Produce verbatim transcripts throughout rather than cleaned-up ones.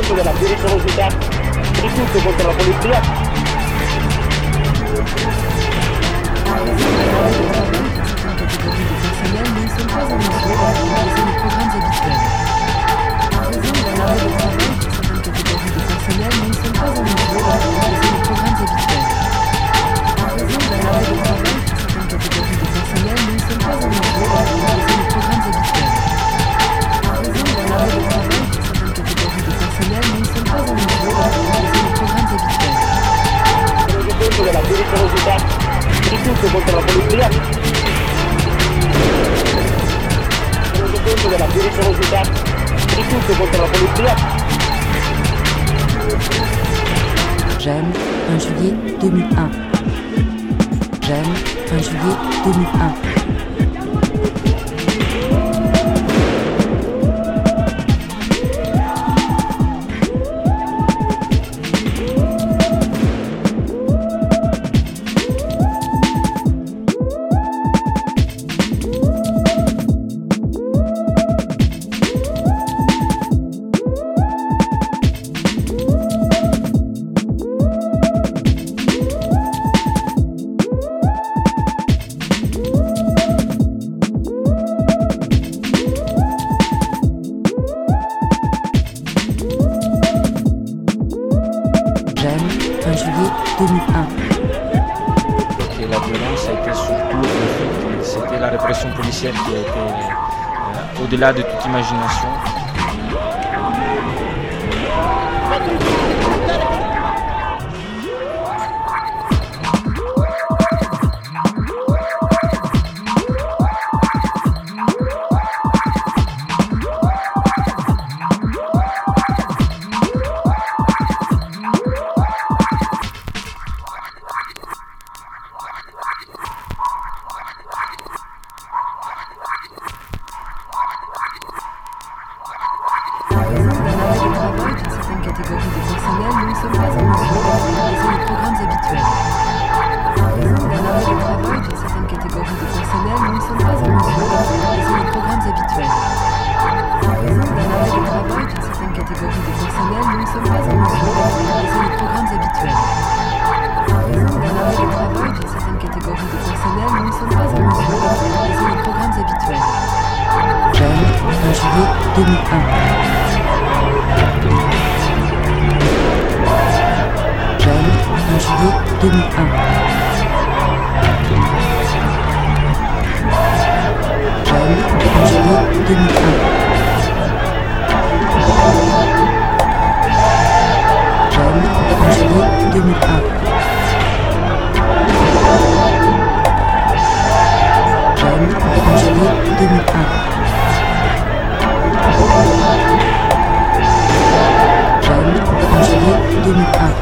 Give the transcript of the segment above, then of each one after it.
esempio della pericolosità di tutto contro la polizia. Della pericolosità di tutto contro la polizia. Tenendo conto della pericolosità di tutto contro la polizia. Gênes, un juillet deux mille un. Gênes, un juillet deux mille un. deux mille un. Et la violence a été surtout le fait que c'était la répression policière qui a été euh, au-delà de toute imagination. deux mille un. Gênes, un juillet deux mille un. Gênes, un juillet deux mille un. Gênes, un juillet deux mille un. Gênes, un juillet deux mille un. Gênes, en juillet deux mille un.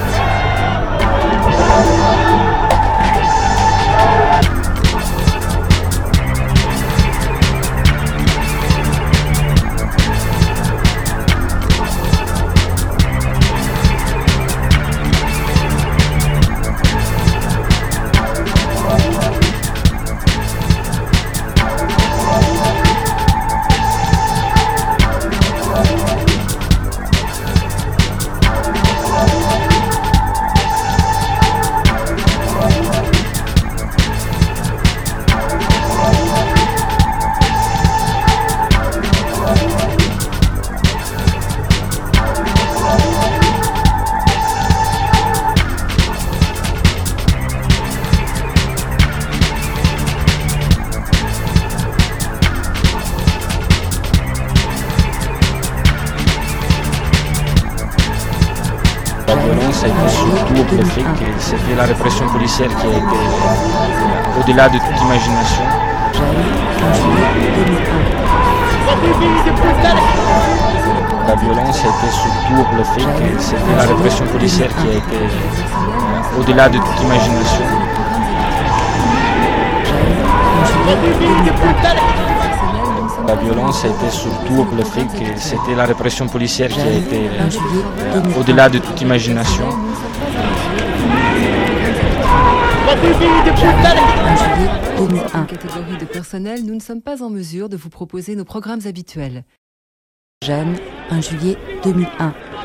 La violence a été surtout le fait que c'était la répression policière qui a été euh, au-delà de toute imagination. La violence a été surtout le fait que c'était la répression policière qui a été euh, au-delà de toute imagination. La violence a été surtout le fait que c'était la répression policière qui a été euh, au-delà de toute imagination. En catégorie de personnel, nous ne sommes pas en mesure de vous proposer nos programmes habituels. Gênes, un juillet deux mille un.